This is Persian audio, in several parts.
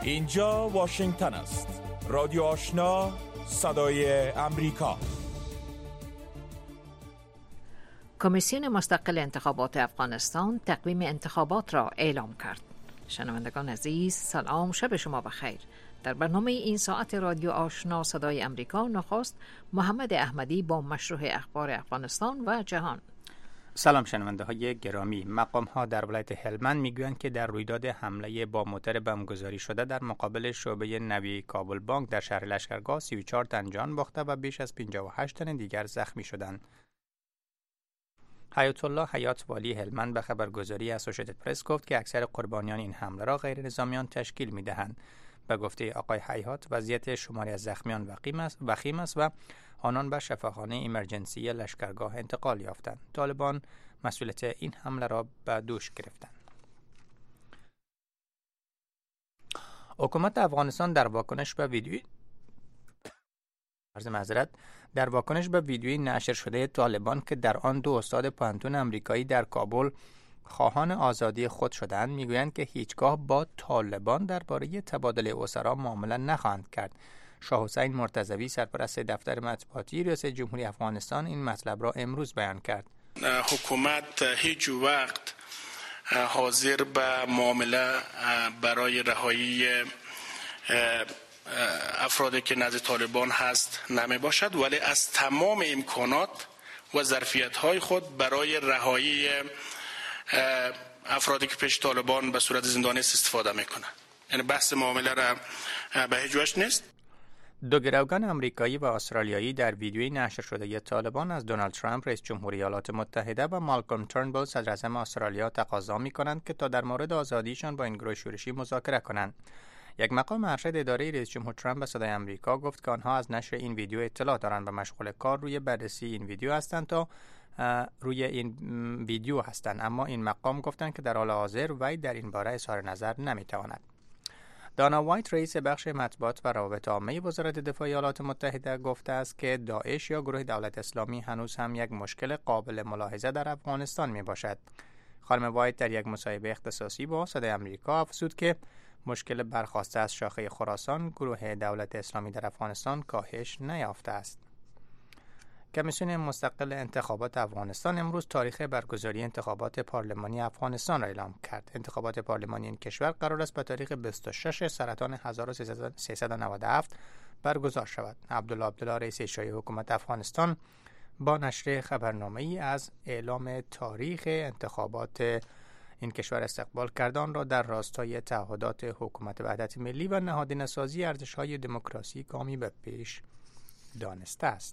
اینجا واشنگتن است. رادیو آشنا، صدای امریکا. کمیسیون مستقل انتخابات افغانستان تقویم انتخابات را اعلام کرد. شنوندگان عزیز، سلام، شب شما بخیر. در برنامه این ساعت رادیو آشنا صدای امریکا نخست محمد احمدی با مشروع اخبار افغانستان و جهان. سلام شنونده های گرامی. مقام ها در ولایت هلمند میگویند که در رویداد حمله با موتر بمبگذاری شده در مقابل شعبه نوی کابل بانک در شهر لشکرگاه 34 تن جان باخته و بیش از 58 تن دیگر زخمی شدند. حیات الله حیات والی هلمند به خبرگزاری اسوشیتد پرس گفت که اکثر قربانیان این حمله را غیر نظامیان تشکیل می‌دهند. به گفته آقای حیات، وضعیت شماری از زخمیان وخیم است و آنان به شفاخانه ایمرجنسی لشکرگاه انتقال یافتند. طالبان مسئولیت این حمله را به دوش گرفتند. حکومت افغانستان در واکنش به ویدیویی نشر شده طالبان که در آن 2 استاد پانتون امریکایی در کابل خواهان آزادی خود شدند، میگویند که هیچگاه با طالبان درباره تبادل اسرا معامله نخواهند کرد. شاه حسین مرتضوی سرپرست دفتر مطبوعاتی ریاست جمهوری افغانستان این مطلب را امروز بیان کرد. حکومت هیچ وقت حاضر به معامله برای رهایی افرادی که نزد طالبان هست نمی باشد، ولی از تمام امکانات و ظرفیت‌های خود برای رهایی افرادی که پیش طالبان به صورت زندانی استفاده میکنه. یعنی بحث معامله را به هیچ وجه نیست. 2 گروگان آمریکایی و استرالیایی در ویدیویی نشر شده طالبان از دونالد ترامپ رئیس جمهور ایالات متحده و مالکوم ترنبول صدر اعظم استرالیا تقاضا میکنند که تا در مورد آزادیشان با این گروه شورشی مذاکره کنند. یک مقام ارشد اداره رئیس جمهور ترامپ به صدای آمریکا گفت که آنها از نشر این ویدیو اطلاع دارند و مشغول کار روی بررسی این ویدیو هستند اما این مقام گفتند که در حال حاضر وی در این باره اظهار نظر نمیتواند. دانا وایت رئیس بخش مطبوعات و روابط عامه وزارت دفاع ایالات متحده گفته است که داعش یا گروه دولت اسلامی هنوز هم یک مشکل قابل ملاحظه در افغانستان می باشد. خانم وایت در یک مصاحبه اختصاصی با صدای آمریکا افزود که مشکل برخاسته از شاخه خراسان گروه دولت اسلامی در افغانستان کاهش نیافته است. کمیسیون مستقل انتخابات افغانستان امروز تاریخ برگزاری انتخابات پارلمانی افغانستان را اعلام کرد. انتخابات پارلمانی این کشور قرار است به تاریخ 26 سرطان 1397 برگزار شود. عبدالله رئیس اجرایی حکومت افغانستان با نشر خبرنامه‌ای از اعلام تاریخ انتخابات این کشور استقبال کردن را در راستای تعهدات حکومت وحدت ملی و نهادینه‌سازی ارزش‌های دموکراسی گامی به پیش دانسته است.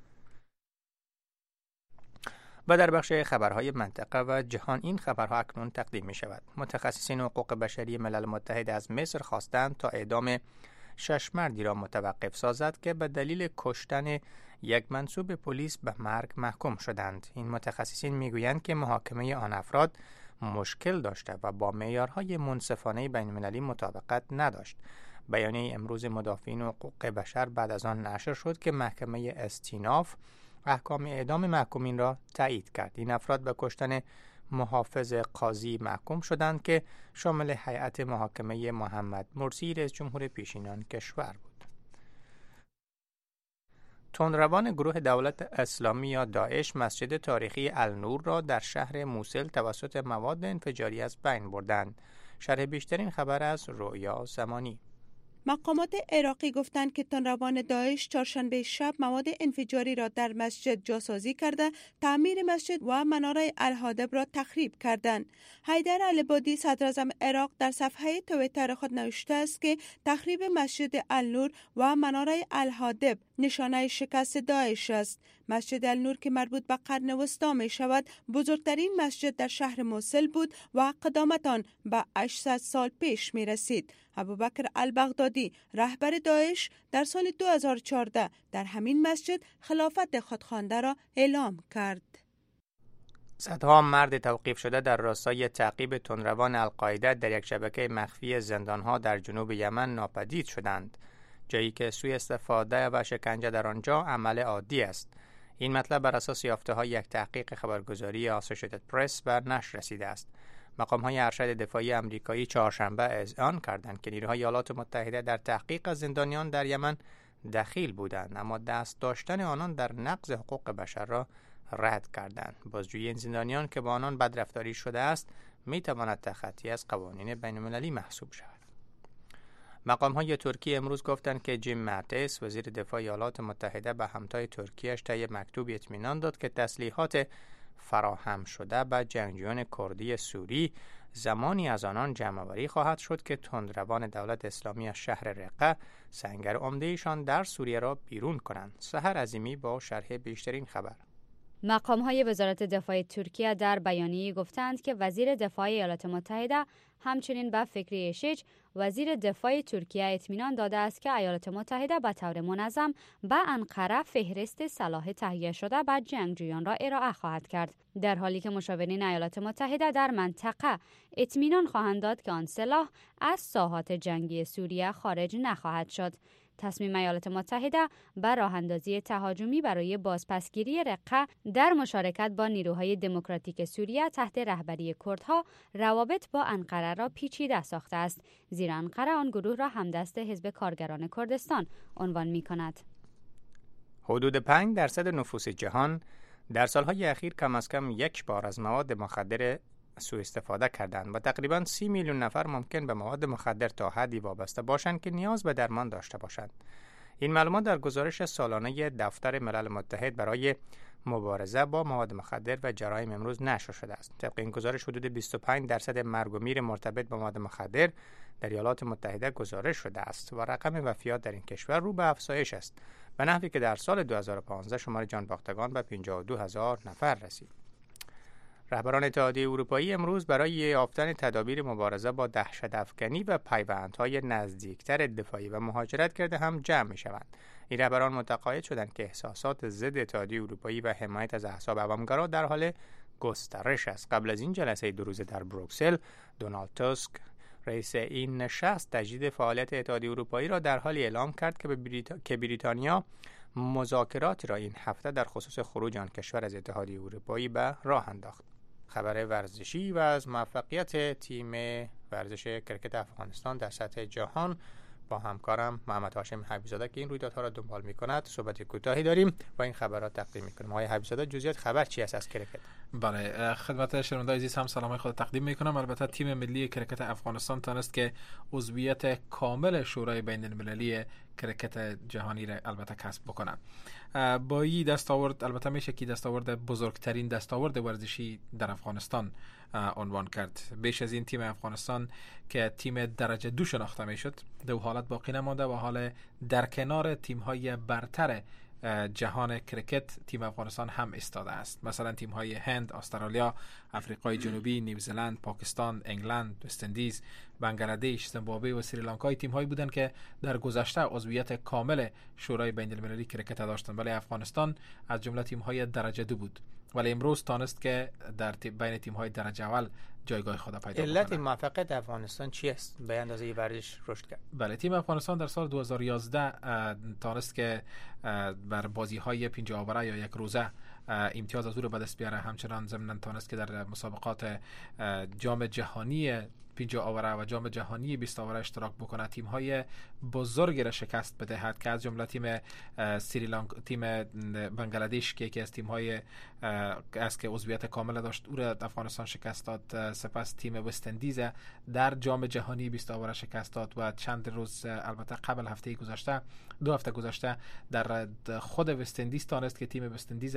و در بخش خبرهای منطقه و جهان این خبرها اکنون تقدیم می شود. متخصصین حقوق بشری ملل متحد از مصر خواستند تا اعدام 6 مردی را متوقف سازد که به دلیل کشتن یک منصوب پلیس به مرگ محکوم شدند. این متخصصین می گویند که محاکمه آن افراد مشکل داشته و با معیارهای منصفانه بین المللی مطابقت نداشت. بیانیه امروز مدافعین حقوق بشر بعد از آن نشر شد که محکمه استیناف احکام اعدام محکومین را تایید کرد. این افراد به کشتن محافظ قاضی محکوم شدند که شامل هیئت محاکمه محمد مرسی رئیس جمهور پیشینان کشور بود. تندروان گروه دولت اسلامی یا داعش مسجد تاریخی النور را در شهر موصل توسط مواد انفجاری از بین بردند. شرح بیشتر این خبر از رویا زمانی. مقامات عراقی گفتند که تندروان داعش چهارشنبه شب مواد انفجاری را در مسجد جاسازی کرده، تعمیر مسجد و مناره الهادب را تخریب کردند. حیدر العبادی صدر اعظم عراق در صفحه توییتر خود نوشته است که تخریب مسجد النور و مناره الهادب نشانه شکست داعش است. مسجد النور که مربوط به قرن وسطی می شود، بزرگترین مسجد در شهر موصل بود و قدامت آن به 800 سال پیش می رسید. ابوبکر البغدادی رهبر داعش در سال 2014 در همین مسجد خلافت خودخوانده را اعلام کرد. صدها مرد توقیف شده در راستای تعقیب تندروان القاعده در یک شبکه مخفی زندانها در جنوب یمن ناپدید شدند، جایی که سوء استفاده و شکنجه در آنجا عمل عادی است. این مطلب بر اساس یافته‌های یک تحقیق خبرگزاری اسوشیتد پرس بر نشر رسیده است. مقام‌های ارشد دفاعی آمریکایی چهارشنبه اذعان کردند که نیروهای ایالات متحده در تحقیق از زندانیان در یمن دخیل بودند، اما دست داشتن آنان در نقض حقوق بشر را رد کردند. بازجویی این زندانیان که با آنان بدرفتاری شده است میتواند تخطی از قوانین بین‌المللی محسوب شود. مقام‌های ترکیه امروز گفتند که جیم ماتیس وزیر دفاع ایالات متحده به همتای ترکیه‌اش طی مکتوبی اطمینان داد که تسلیحات فراهم شده به جنگجویان کردی سوری زمانی از آنان جمع‌آوری خواهد شد که تندروان دولت اسلامی از شهر رقه سنگر عمده‌ایشان در سوریه را بیرون کنند. سحر عظیمی با شرح بیشترین خبر. مقام‌های وزارت دفاع ترکیه در بیانیه‌ای گفتند که وزیر دفاع ایالات متحده همچنین به فکری شیچ وزیر دفاع ترکیه اطمینان داده است که ایالات متحده به طور منظم به انقره فهرست سلاح تهیه شده به جنگجویان را ارائه خواهد کرد، در حالی که مشاورین ایالات متحده در منطقه اطمینان خواهند داد که آن سلاح از ساحات جنگی سوریه خارج نخواهد شد. تصمیم ایالات متحده بر راه اندازی تهاجمی برای بازپسگیری رقه در مشارکت با نیروهای دموکراتیک سوریه تحت رهبری کردها روابط با انقره را پیچیده ساخته است، زیرا انقره آن گروه را همدست حزب کارگران کردستان عنوان می‌کند. حدود 5% نفوس جهان در سالهای اخیر کم از کم یک بار از مواد مخدر سوء استفاده کردند و تقریباً 30 میلیون نفر ممکن به مواد مخدر تا حدی وابسته باشند که نیاز به درمان داشته باشند. این معلومات در گزارش سالانه دفتر ملل متحد برای مبارزه با مواد مخدر و جرایم امروز نشر شده است. طبق این گزارش حدود 25% مرگ و میر مرتبط با مواد مخدر در ایالات متحده گزارش شده است و رقم وفیات در این کشور رو به افزایش است، به نحوی که در سال 2015 شمار جان باختگان به 52,000 نفر رسید. رهبران اتحادیه اروپایی امروز برای یافتن تدابیر مبارزه با دهشت‌افکنی و پیوندهای نزدیکتر دفاعی و مهاجرت کرده هم جمع می‌شوند. این رهبران متقاعد شدند که احساسات ضد اتحادیه اروپایی و حمایت از احزاب عوام‌گرا در حال گسترش است. قبل از این جلسه 2 روزه در بروکسل، دونالد تاسک رئیس این نشست تجدید فعالیت اتحادیه اروپایی را در حالی اعلام کرد که بریتانیا مذاکراتی را این هفته در خصوص خروج آن کشور از اتحادیه اروپایی به راه انداخت. خبر ورزشی و از موفقیت تیم ورزش کرکت افغانستان در سطح جهان با همکارم محمد هاشم حبیب‌زاده که این رویدادها را دنبال می‌کند صحبت کوتاهی داریم و این خبرات تقدیم می‌کنیم. آقای حبیب‌زاده، جزئیات خبر چی است از کرکت؟ بله، خدمت شنوندگان عزیز هم سلامای خود تقدیم می‌کنم. البته تیم ملی کرکت افغانستان تونست که عضویت کامل شورای بین‌المللی کرکت جهانی را البته کسب بکنه. با این دستاورد البته میشه که دستاورد بزرگترین دستاورد ورزشی در افغانستان عنوان کرد. بیش از این تیم افغانستان که تیم درجه 2 شناخته میشد دو حالت باقی نمانده و حال در کنار تیم‌های برتر جهان کرکت تیم افغانستان هم ایستاده است. مثلا تیم‌های هند، استرالیا، آفریقای جنوبی، نیوزلند، پاکستان، انگلند، وست اندیز، بنگلادش، زیمبابوه و سریلانکا تیم‌هایی بودند که در گذشته عضویت کامل شورای بین‌المللی کرکت داشتند، ولی افغانستان از جمله تیم‌های درجه 2 بود. ولی امروز تانست که در بین تیم‌های درجه اول جایگاه خود پیدا کنه. علت موفقیت افغانستان چی است به اندازه ورزش رشد کرد؟ بله، تیم افغانستان در سال 2011 تانست که بر بازی‌های 50 آوره یا یک روزه امتیاز از او را به دست بیاره. همچنان ضمن تانست که در مسابقات جام جهانی 50 آوره و جام جهانی 20 آوره اشتراک بکنه. تیم‌های بزرگی را شکست بدهد که از جمله تیم سریلانکا، تیم بنگلادش که یکی از تیم‌های است که عضویت کامل داشت او را افغانستان شکست داد. سپس تیم وست اندیز در جام جهانی 20 آوره شکست داد و چند روز البته قبل هفته گذشته 2 هفته گذشته در خود وست اندیز تانست که تیم وست اندیز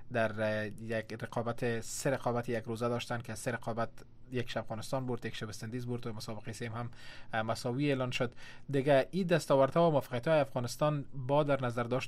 در یک رقابت 3 رقابت یک روزه داشتن که 3 رقابت یک شب افغانستان برد، یک شب وست اندیز برد و مسابقه سیم هم مساوی اعلان شد. دیگه این دستاوردها و موفقیت‌های افغانستان با در نظر داشت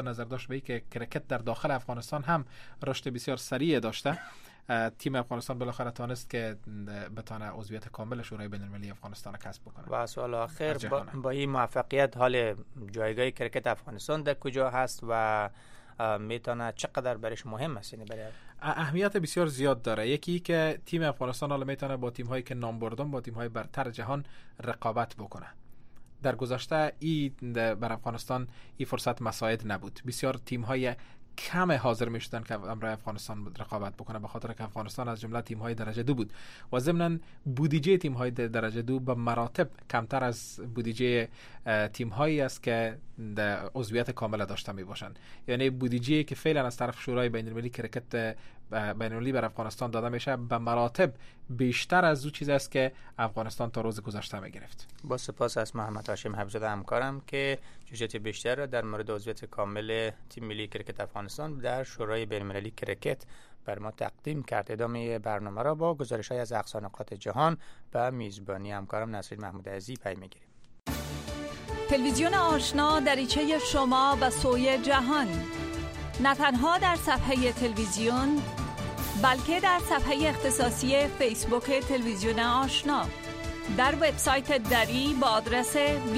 به که کرکت در داخل افغانستان هم رشد بسیار سریع داشته. تیم افغانستان بالاخره تانست که بتونه عضویت کامل شورای بین‌المللی افغانستان کسب بکنه. و سوال آخر با این موفقیت حال جایگاه کرکت افغانستان در کجا هست و میتونه چقدر برش مهم است؟ یعنی برای اهمیت بسیار زیاد داره. یکی که تیم افغانستان حالا میتونه با تیم‌هایی که نام بردن، با تیم‌های برتر جهان رقابت بکنه. در گذشته بر افغانستان این فرصت مساعد نبود. بسیار تیم‌های کم حاضر میشدن که برای افغانستان رقابت بکنه، به خاطر که افغانستان از جمله تیم های درجه 2 بود و ضمن بودجه تیم های درجه 2 به مراتب کمتر از بودجه تیم هایی است که عضویت کامل داشته می باشند. یعنی بودجه که فعلا از طرف شورای بین المللی کرکت بین‌المللی بر افغانستان داده میشه به مراتب بیشتر از اون چیز است که افغانستان تا روز گذشته میگرفت. با سپاس از محمد هاشم حبیبزاده همکارم که جزئیات بیشتر را در مورد عضویت کامل تیم ملی کرکت افغانستان در شورای بین‌المللی کرکت بر ما تقدیم کرد. ادامه برنامه را با گزارش‌های از اقصا نقاط جهان به میزبانی همکارم نسرین محمود عزیزی پی میگیریم. تلویزیون آشنا دریچه شما به سوی جهان، نه تنها در صفحه تلویزیون بلکه در صفحه اختصاصی فیسبوک تلویزیون آشنا، در وبسایت دری با آدرس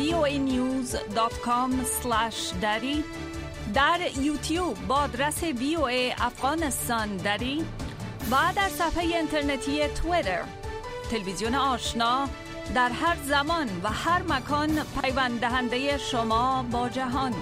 voanews.com/dari، در یوتیوب با آدرس VOA افغانستان دری و در صفحه اینترنتی توییتر. تلویزیون آشنا در هر زمان و هر مکان پیوند دهنده شما با جهان.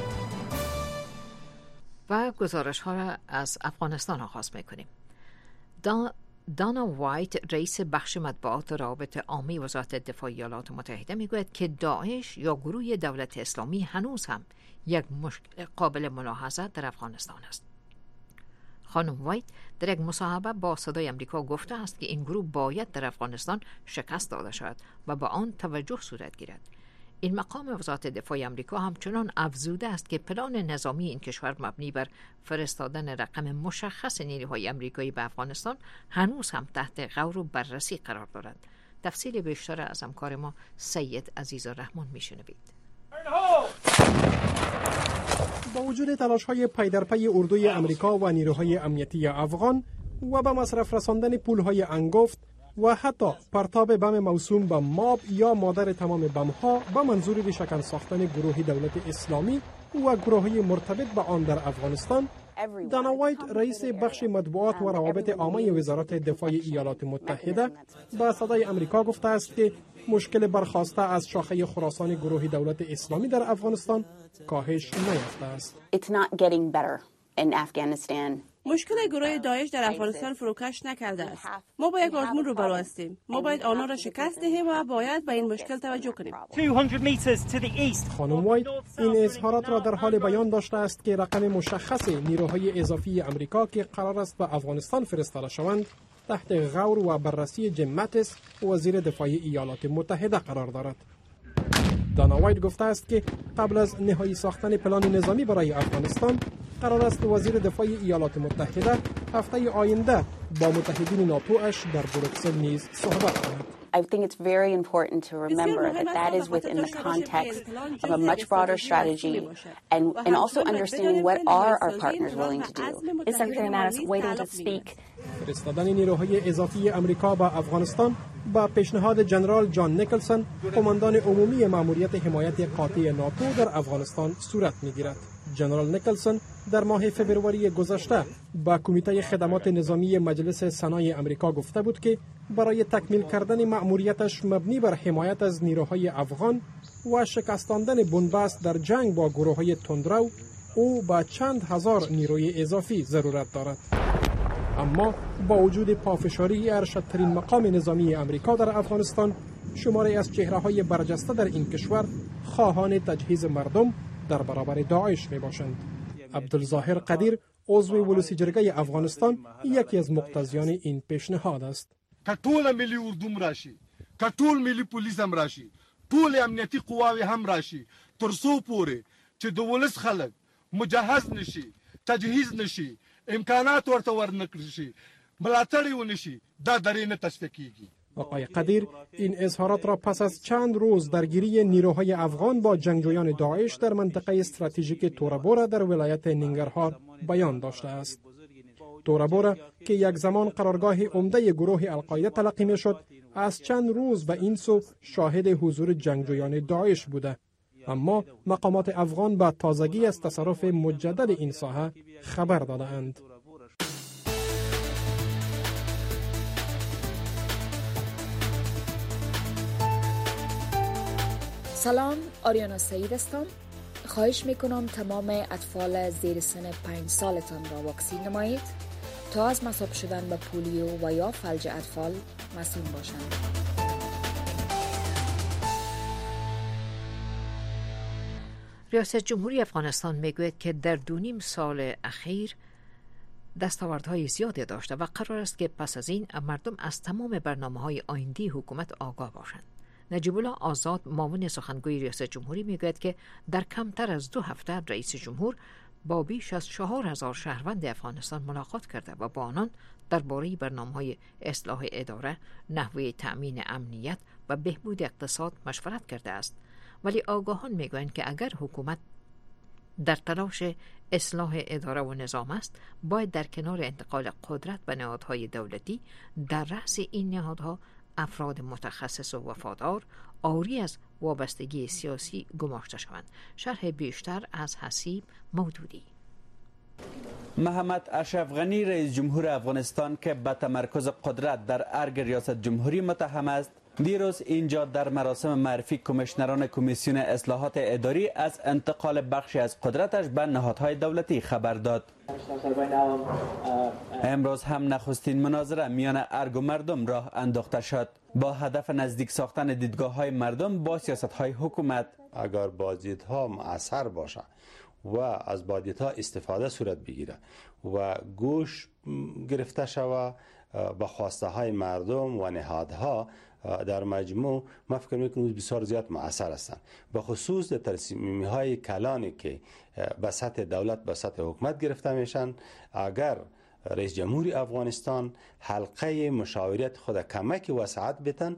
و گزارش ها را از افغانستان آغاز میکنیم. دانا وایت رئیس بخش مطبوعات روابط عامه وزارت دفاع ایالات متحده میگوید که داعش یا گروه دولت اسلامی هنوز هم یک مشکل قابل ملاحظه در افغانستان است. خانم وایت در یک مصاحبه با صدای امریکا گفته است که این گروه باید در افغانستان شکست داده شود و به آن توجه صورت گیرد. این مقام وزارت دفاع آمریکا همچنان افزوده است که پلان نظامی این کشور مبنی بر فرستادن رقم مشخص نیروهای آمریکایی به افغانستان هنوز هم تحت غور و بررسی قرار دارد. تفصیل بیشتر از همکار ما سید عزیزالرحمن میشنوید. با وجود تلاش‌های پی در پی اردوی آمریکا و نیروهای امنیتی افغان و به مصرف رساندن پول‌های انگفت و حتی پرتاب بم موسوم به ماب یا مادر تمام بم‌ها به منظور ریشه‌کن ساختن گروه دولت اسلامی و گروه‌های مرتبط به آن در افغانستان، دانا وایت رئیس بخش مطبوعات و روابط عامه وزارت دفاع ایالات متحده به صدای آمریکا گفته است که مشکل برخاسته از شاخه خراسان گروه دولت اسلامی در افغانستان کاهش نیافته است. مشکل گروه داعش در افغانستان فروکش نکرده است. ما با یک آزمون روبرو هستیم. ما باید آنها را شکست دهیم و باید به این مشکل توجه کنیم. 200 خانم وایت این اظهارات را در حال بیان داشته است که رقم مشخص نیروهای اضافی آمریکا که قرار است به افغانستان فرستاده شوند تحت غور و بررسی جیم ماتیس وزیر دفاع ایالات متحده قرار دارد. دانا وایت گفته است که قبل از نهایی ساختن پلان نظامی برای افغانستان قرار است وزیر دفاع ایالات متحده هفته آینده با متحدین ناتوش در بروکسل نیز صحبت کند. I think it's very important to remember that is within the context of a much broader strategy and also understanding what are our partners willing to do. Is Secretary Mattis waiting to speak? فرستادن نیروهای اضافی آمریکا به افغانستان با پیشنهاد جنرال جان نیکلسون، قماندان عمومی مأموریت حمایت قاطع ناتو در افغانستان صورت می‌گیرد. جنرال نیکلسون در ماه فوریه گذشته با کمیته خدمات نظامی مجلس سنای آمریکا گفته بود که برای تکمیل کردن مأموریتش مبنی بر حمایت از نیروهای افغان و شکستاندن بنبست در جنگ با گروه‌های تندرو او با چند هزار نیروی اضافی ضرورت دارد. اما با وجود پافشاری ارشدترین مقام نظامی آمریکا در افغانستان، شماری از چهره‌های برجسته در این کشور خواهان تجهیز مردم در برابر داعش میباشند. عبدالظاهر قدیر عضو ولسی جرگه افغانستان یکی از مقتضیان این پیشنهاد است. کټول ملي اردوم راشي، کټول ملي پولیس هم راشي، ټول امنیتي قواوې هم راشي، ترڅو پورې چې د ولس خلک مجهز نشي، تجهیز نشي، امکانات ورته ورنکړل شي، ملاتړ یې ونشي، دا درې نه تصفیه کیږي. آقای قدیر این اظهارات را پس از چند روز درگیری نیروهای افغان با جنگجویان داعش در منطقه استراتژیک تورابورا در ولایت ننگرهار بیان داشته است. تورابورا که یک زمان قرارگاه عمده گروه القاعده تلقی می‌شد، از چند روز به این سو شاهد حضور جنگجویان داعش بوده، اما مقامات افغان با تازگی از تصرف مجدد این ساحه خبر داده‌اند. سلام، آریانا سعید هستم. خواهش میکنم تمام اطفال زیر سن 5 سالتان را واکسین نمایید تا از مصاب شدن به پولیو و یا فلج اطفال مسئول باشند. ریاست جمهوری افغانستان میگوید که در 2.5 سال اخیر دستاوردهای زیادی داشته و قرار است که پس از این مردم از تمام برنامه‌های آیندی حکومت آگاه باشند. نجیب الله آزاد معاون سخنگوی ریاست جمهوری میگوید که در کمتر از 2 هفته رئیس جمهور با بیش از 4,000 شهروند افغانستان ملاقات کرده و با آنان درباره برنامه‌های اصلاح اداره، نحوه تأمین امنیت و بهبود اقتصاد مشورت کرده است. ولی آگاهان میگویند که اگر حکومت در تلاش اصلاح اداره و نظام است، باید در کنار انتقال قدرت به نهادهای دولتی در رأس این نهادها افراد متخصص و وفادار عاری از وابستگی سیاسی گماشته شوند. شرح بیشتر از حسیب مودودی. محمد اشرف غنی رئیس جمهور افغانستان که به تمرکز قدرت در ارگ ریاست جمهوری متهم است، دیروز اینجا در مراسم معرفی کمیشنران کمیسیون اصلاحات اداری از انتقال بخشی از قدرتش به نهادهای دولتی خبر داد. امروز هم نخستین مناظره میان ارگ و مردم راه انداخته شد با هدف نزدیک ساختن دیدگاه‌های مردم با سیاست‌های حکومت. اگر بازدیدها مؤثر باشه و از بازدیدها استفاده صورت بگیره و گوش گرفته شود به خواسته های مردم و نهادها، در مجموع ما فکر میکنم بسیار زیاد مؤثر هستند، به خصوص در تصمیمی های کلانی که به سطح دولت به سطح حکومت گرفته میشن. اگر رئیس جمهوری افغانستان حلقه مشاورت خود کمک وسعت بتن.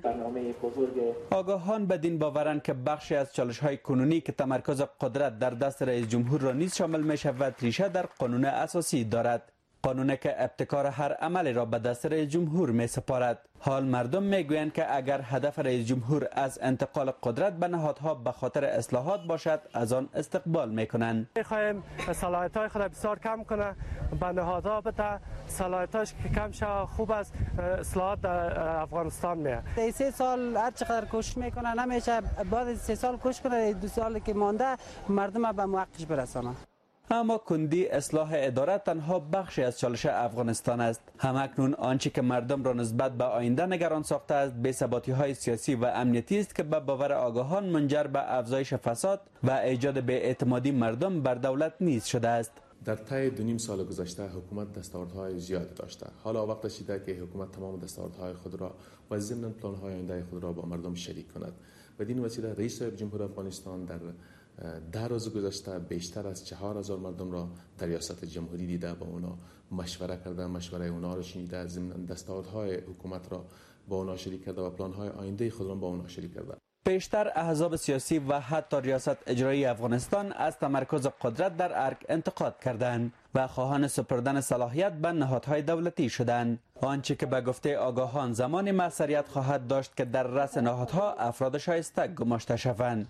آگاهان بدین باورند که بخشی از چالش‌های کنونی که تمرکز قدرت در دست رئیس جمهور را نیز شامل می‌شود ریشه در قانون اساسی دارد، قانونی که ابتکار هر عملی را به دست رئیس جمهور می سپارد. حال مردم میگویند که اگر هدف رئیس جمهور از انتقال قدرت به نهادها به خاطر اصلاحات باشد، از آن استقبال میکنند. میخوایم صلاحیت‌های خود بسیار کم کنه، به نهادها بده صلاحیتاش که کم شه، خوب است اصلاحات در افغانستان میه. 3 سال هر چقدر کوشش میکنه نمیشه، بعد 3 سال کوشش کنه 2 سالی که مانده مردم به موقعش برسانه. اما کندی اصلاح اداره تنها بخشی از چالش افغانستان است. همکنون آنچه که مردم را نسبت به آینده نگران ساخته است، بی‌ثباتی‌های سیاسی و امنیتی است که به باور آگاهان منجر به افزایش فساد و ایجاد بی‌اعتمادی مردم بر دولت نیز شده است. در طی 2.5 سال گذشته حکومت دستاوردهای زیادی داشته. حالا وقت رسیده که حکومت تمام دستاوردهای خود را و ضمن پلان‌های آینده خود را با مردم شریک کند. بدین وسیله رئیس جمهور افغانستان در 10 روز گذشته بیشتر از 4,000 مردم را در ریاست جمهوری دیده، با اونا مشوره کرده، مشوره اونا را شنیده، ضمن دستاوردهای حکومت را با اونا شریک کرده و پلان‌های آینده خود را با اونا شریک کرده. بیشتر احزاب سیاسی و حتی ریاست اجرایی افغانستان از تمرکز قدرت در ارگ انتقاد کردند و خواهان سپردن صلاحیت به نهادهای دولتی شدند، آنچه که به گفته آگاهان زمان موثریت خواهد داشت که در رأس نهادها افراد شایسته گماشته شوند.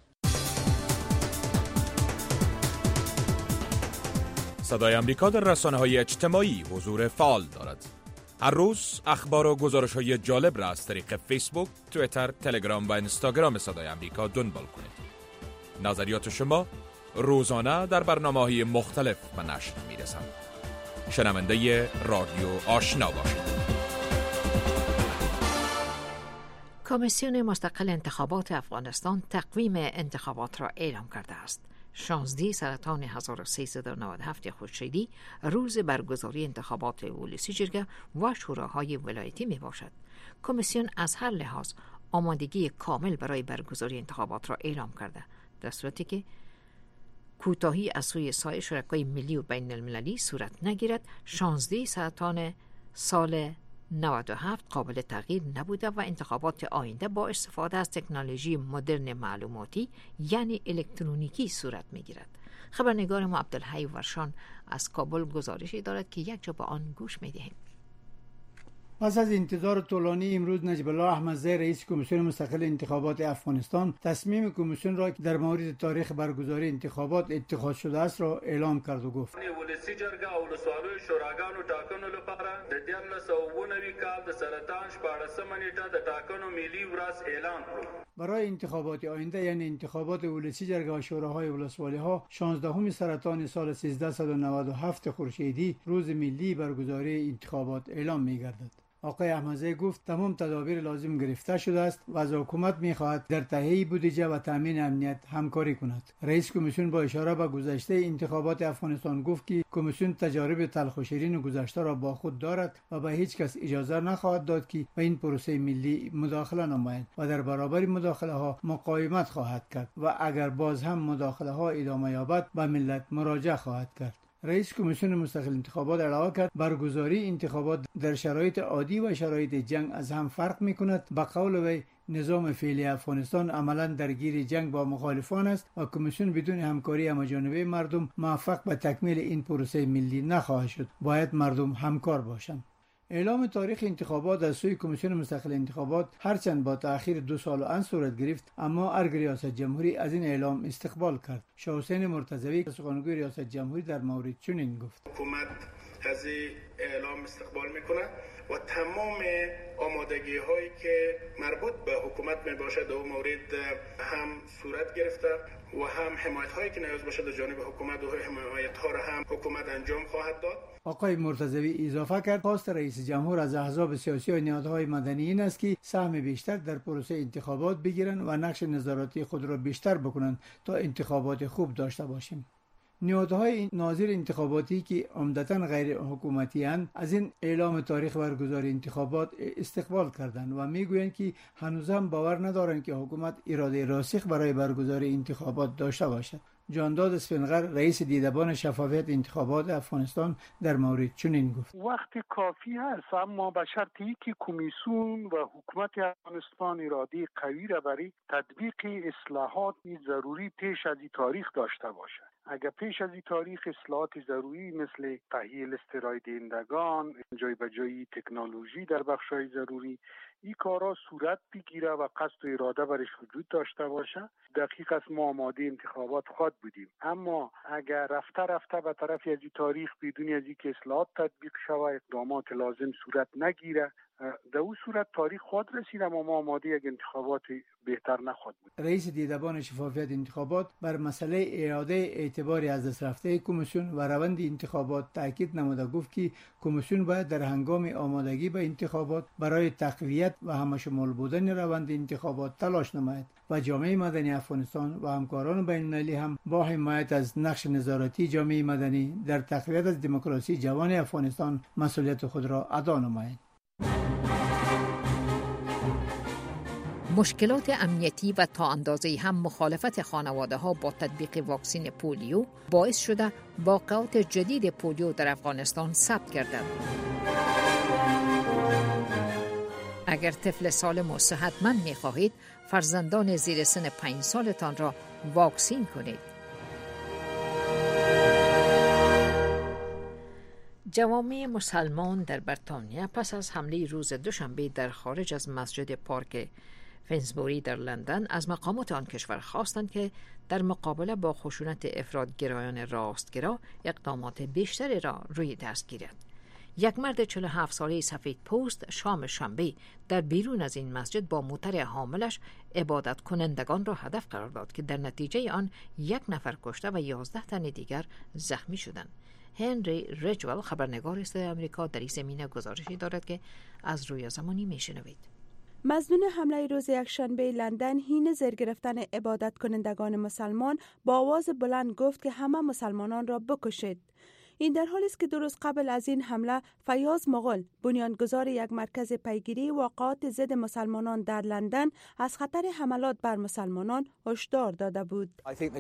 صدای امریکا در رسانه‌های اجتماعی حضور فعال دارد. هر روز اخبار و گزارش‌های جالب را از طریق فیسبوک، توییتر، تلگرام و اینستاگرام صدای امریکا دنبال کنید. نظریات شما روزانه در برنامه‌های مختلف به نشر می‌رسند. شنونده رادیو آشنا باشید. کمیسیون مستقل انتخابات افغانستان تقویم انتخابات را اعلام کرده است. 16 سرطان 1397 خورشیدی روز برگزاری انتخابات ولسی جرگه و شوراهای ولایتی می باشد. کمیسیون از هر لحاظ آمادگی کامل برای برگزاری انتخابات را اعلام کرده، در صورتی که کوتاهی از سوی سایر شرکای ملی و بین المللی صورت نگیرد. 16 سرطان سال 97 قابل تغییر نبوده و انتخابات آینده با استفاده از تکنولوژی مدرن معلوماتی یعنی الکترونیکی صورت میگیرد. خبرنگار ما عبدالحی ورشان از کابل گزارشی دارد که یک جا با آن گوش میدهیم. پس از انتظار طولانی امروز نجیب الله احمدزی رئیس کمیسیون مستقل انتخابات افغانستان تصمیم کمیسیون را که در مورد تاریخ برگزاری انتخابات اتخاذ شده است را اعلام کرد و گفت ولسی جرګه او ولسوالیو شوراګانو ټاکنو لپاره د 1999 کال د سرطان 14 نیټه د ټاکنو ملي ورځ اعلان کړو. برای انتخابات آینده یعنی انتخابات ولسی جرگه و شوراهای ولسوالی‌ها 16 سرطان سال 1397 خورشیدی روز ملی برگزاری انتخابات اعلام می‌گردد. آقای احمدزی گفت تمام تدابیر لازم گرفته شده است و از حکومت می‌خواهد در تهیه بودجه و تامین امنیت همکاری کند. رئیس کمیسیون با اشاره به گذشته انتخابات افغانستان گفت که کمیسیون تجارب تلخ و شیرین گذشته را با خود دارد و به هیچ کس اجازه نخواهد داد که به این پروسه ملی مداخله نمایند و در برابر مداخله ها مقاومت خواهد کرد و اگر باز هم مداخله ها ادامه یابد به ملت مراجعه خواهد کرد. رئیس کمیسیون مستقل انتخابات علاوه کرد برگزاری انتخابات در شرایط عادی و شرایط جنگ از هم فرق می‌کند. به قول وی نظام فعلی افغانستان عملاً درگیر جنگ با مخالفان است و کمیسیون بدون همکاری همه‌جانبه مردم موفق به تکمیل این پروسه ملی نخواهد شد. باید مردم همکار باشند. اعلام تاریخ انتخابات از سوی کمیسیون مستقل انتخابات هرچند با تأخیر 2 سال و ان صورت گرفت اما ارگ ریاست جمهوری از این اعلام استقبال کرد. شاه حسین مرتضوی سخنگوی ریاست جمهوری در مورد چنین گفت: حکومت از اعلام استقبال میکنه و تمام آمادگی هایی که مربوط به حکومت می باشد در مورد هم صورت گرفته و هم حمایت هایی که نیاز باشد از جانب حکومت و حمایت ها را هم حکومت انجام خواهد داد. آقای مرتضوی اضافه کرد خواست رئیس جمهور از احزاب سیاسی و نهادهای مدنی این است که سهم بیشتر در پروسه انتخابات بگیرند و نقش نظارتی خود را بیشتر بکنند تا انتخابات خوب داشته باشیم. نهادهای ناظر انتخاباتی که عمدتاً غیر حکومتی اند از این اعلام تاریخ برگزاری انتخابات استقبال کردند و میگویند که هنوز هم باور ندارند که حکومت اراده راسخ برای برگزاری انتخابات داشته باشد. جانداد اسفندقر رئیس دیدبان شفافیت انتخابات افغانستان در مورد چنین گفت: وقت کافی است اما به شرطی که کمیسیون و حکومت افغانستان اراده قوی را برای تطبیق اصلاحات ضروری پیش از این تاریخ داشته باشد. اگر پیش از این تاریخ اصلاحات ضروری مثل تأهیل استرای دهندگان، جای به جای تکنولوژی در بخش‌های ضروری این کارا صورت بگیره و قصد و اراده برش وجود داشته باشه، دقیق است ما آماده انتخابات خود بودیم. اما اگر رفته به طرف از این تاریخ بدون از اینکه اصلاحات تطبیق شود اقدامات لازم صورت نگیره، در اون صورت تاریخ خود رسید اما ما آماده یک انتخابات بهتر نخواهد بود. رئیس دیدبان شفافیت انتخابات بر مسئله اعاده اعتبار از دست رفته کمیسیون و روند انتخابات تاکید نموده گفت که کمیسیون باید در هنگام آمادگی به انتخابات برای تقویت و همشمول بودن روند انتخابات تلاش نماید و جامعه مدنی افغانستان و همکاران بین‌المللی هم با حمایت از نقش نظارتی جامعه مدنی در تقویت از دموکراسی جوان افغانستان مسئولیت خود را ادا نمایند. مشکلات امنیتی و تا اندازه‌ای هم مخالفت خانواده‌ها با تطبیق واکسن پولیو باعث شده واقعات جدید پولیو در افغانستان ثبت گردد. اگر طفل سالم و صحتمند می‌خواهید، فرزندان زیر سن 5 سالتان را واکسین کنید. جوامع مسلمان در بریتانیا پس از حمله روز دوشنبه در خارج از مسجد پارک فینسبوری در لندن از مقامات آن کشور خواستند که در مقابله با خشونت افراط‌گرایان راستگرا اقدامات بیشتری را روی دست گیرد. یک مرد 47 ساله سفید پوست شام شنبه در بیرون از این مسجد با موتر حاملش عبادت کنندگان را هدف قرار داد که در نتیجه آن 1 نفر کشته و 11 تن دیگر زخمی شدند. هنری ریجول خبرنگار صدای آمریکا در این زمینه گزارشی دارد که از روی زمانی میشنوید. مظنون حمله روز یکشنبه لندن حین زیر گرفتن عبادت کنندگان مسلمان با آواز بلند گفت که همه مسلمانان را بکشید. این در حالی است که 2 روز قبل از این حمله فیاض مغل بنیانگذار یک مرکز پیگیری واقعات ضد مسلمانان در لندن از خطر حملات بر مسلمانان هشدار داده بود.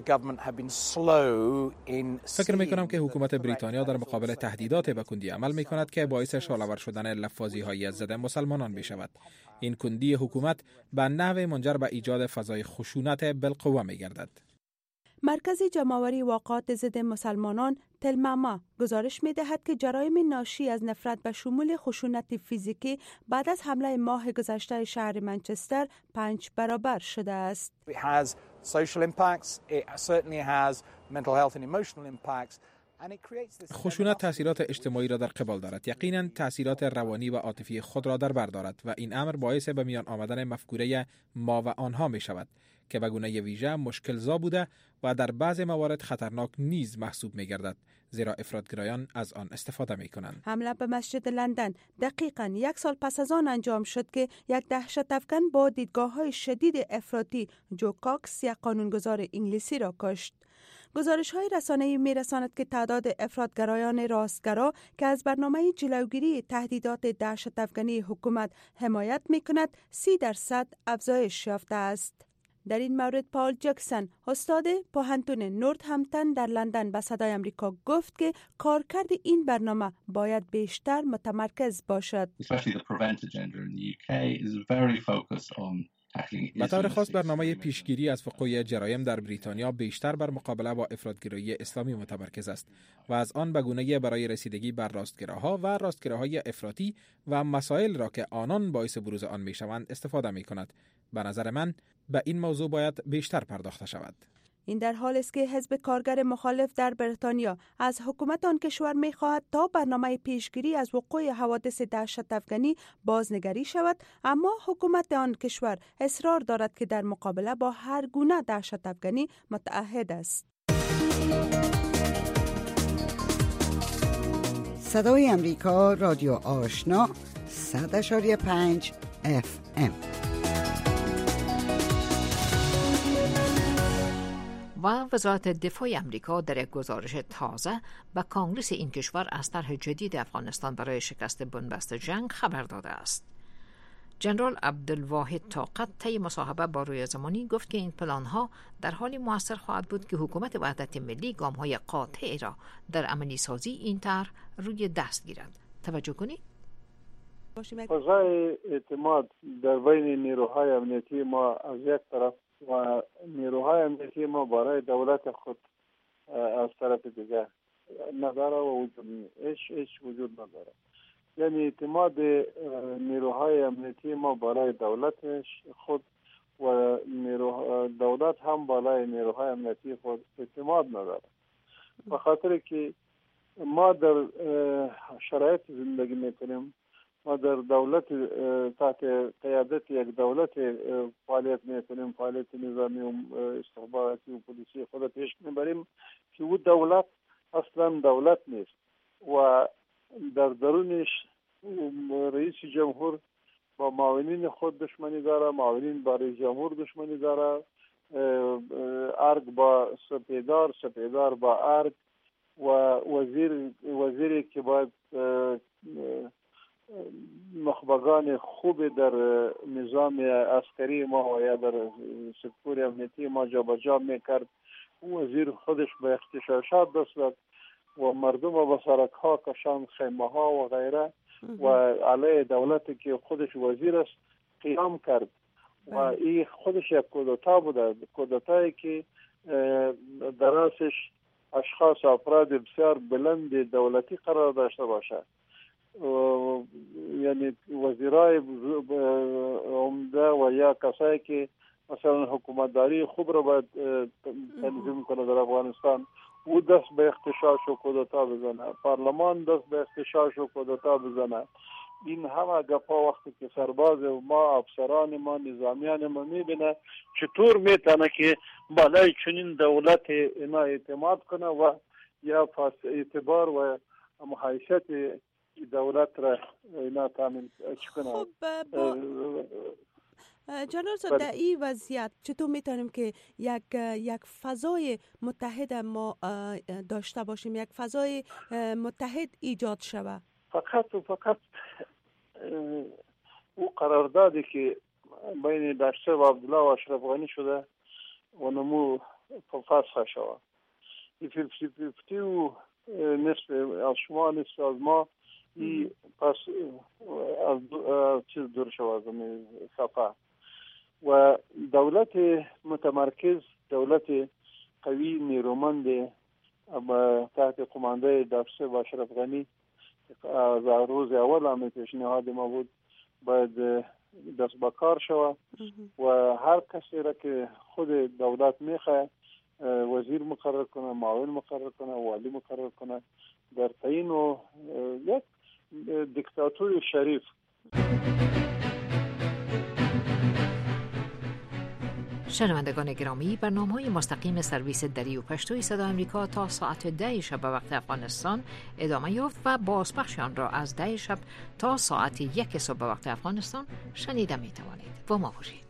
فکر می‌کنم که حکومت بریتانیا در مقابل تهدیدات به کندی عمل می‌کند که باعث شعله‌ور شدن لفاظی‌های ضد مسلمانان می‌شود. این کندی حکومت به نحو منجر به ایجاد فضای خشونت بالقوه می‌گردد. مرکز جمع‌آوری واقعات ضد مسلمانان تلماما گزارش می‌دهد که جرایم ناشی از نفرت به شمول خشونت فیزیکی بعد از حمله ماه گذشته شهر منچستر 5 برابر شده است. It has social impacts, it certainly has mental health and emotional impacts. خشونت تاثیرات اجتماعی را در قبال دارد. یقینا تاثیرات روانی و عاطفی خود را در بر دارد و این امر باعث به میان آمدن مفکوره ما و آنها می شود که به گونه ویژه مشکل‌زا بوده و در بعض موارد خطرناک نیز محسوب می گردد، زیرا افراطگرایان از آن استفاده می کنند. حمله به مسجد لندن دقیقاً 1 سال پس از آن انجام شد که یک دهشت افکن با دیدگاه‌های شدید افراطی جو کاکس، یک قانونگذار انگلیسی را کشت. گزارش‌های رسانه‌ای می‌رساند که تعداد افراطگرایان راستگرا که از برنامه جلوگیری تهدیدات دهشت افکنی حکومت حمایت می‌کند 30% افزایش یافته است. در این مورد پال جکسون، استاد پوهنتون نورتهمپتون در لندن، به صدای آمریکا گفت که کارکرد این برنامه باید بیشتر متمرکز باشد. به طور خاص برنامه پیشگیری از وقوع جرایم در بریتانیا بیشتر بر مقابله با افراطگرایی اسلامی متمرکز است و از آن به گونه‌ای برای رسیدگی بر راستگراها و راستگراهای افراطی و مسائل را که آنان باعث بروز آن میشوند استفاده می‌کند. به نظر من به این موضوع باید بیشتر پرداخته شود. این در حال است که حزب کارگر مخالف در بریتانیا از حکومت آن کشور می‌خواهد تا برنامه پیشگیری از وقوع حوادث دهشت افکنی بازنگری شود، اما حکومت آن کشور اصرار دارد که در مقابله با هر گونه دهشت افکنی متعهد است. صدای امریکا، رادیو آشنا، 100.5 FM. و وزارت دفاع امریکا در یک گزارش تازه به کانگرس این کشور از طرح جدید افغانستان برای شکست بنبست جنگ خبر داده است. جنرال عبدالواحد طاقت طی مصاحبه با روی زمانی گفت که این پلان‌ها در حالی موثر خواهد بود که حکومت وحدت ملی گام‌های قاطع را در عملی سازی این طرح روی دست گیرد. توجه کنید. فضای اعتماد در بین نیروهای امنیتی ما از یک طرف و نیروهای امنیتی ما برای دولت خود از طرف دیگر نداره و هیچ وجود نداره. یعنی اعتماد نیروهای امنیتی ما برای دولت خود و دولت هم برای نیروهای امنیتی خود اعتماد نداره. به خاطر که ما در شرایط زندگی میکنیم، ما در دولت تحت قیادت یک دولت فعالیت میکنیم، فعالیت نظامی و استخباراتی و پلیسی خود پیش میبریم که او دولت اصلا دولت نیست و در درونش رئیس جمهور با معاونین خود دشمنی داره، معاونین با رئیس جمهور دشمنی داره، ارگ با سپیدار، سپیدار با ارگ و وزیری که باید نخبگان خوب در نظام عسکری ما و یا در سکتور امنیتی ما جابجا میکرد. وزیر خودش به اغتشاشات دست داد و مردم به سرک ها کشان، خیمه ها و غیره و علیه دولتی که خودش وزیر است قیام کرد و این خودش یک کودتا بوده، کودتایی که در راسش اشخاص افراد بسیار بلند دولتی قرار داشته باشه، یعنی وزیرای عمده و یا کسایی که مثلا حکومتداری خوب رو باید تنظیم کنه در افغانستان، او دست به اغتشاش و کودتا بزنه، پارلمان دست به اغتشاش و کودتا بزنه. این همه گپا وقتی که سرباز ما، افسران ما، نظامیان ما میبینه چطور میتونه که بالای چنین دولت اینا اعتماد کنه و یا اعتبار و حیثیت دولت را اینا تامین کنه. جنرال صاحب، در این وضعیت چطور میتونیم که یک فضای متحد ما داشته باشیم، یک فضای متحد ایجاد شود؟ فقط او قراردادی که بین داشته و عبدالله و اشرف غنی شده و نمو فسخ شود، فیفتی و نصف از شما نصف از ما ای پس از چیز دور شود از صفحه و دولت متمرکز، دولت قوی نیرومند تحت قمانده داشته و اشرف غنی از روز اول هم پیشنهاد ما بود باید دست به کار شود و هر کسی را که خود دولت میخواه وزیر مقرر کنه، معاون مقرر کنه، والی مقرر کنه در تعیین و یک دیکتاتور شریف. شنوندگان گرامی، برنامه‌های مستقیم سرویس دری و پشتوی صدای آمریکا تا ساعت 10 شب به وقت افغانستان ادامه یافت و بازپخش آن را از 10 شب تا ساعت 1 صبح به وقت افغانستان شنیده می توانید. با ما باشید.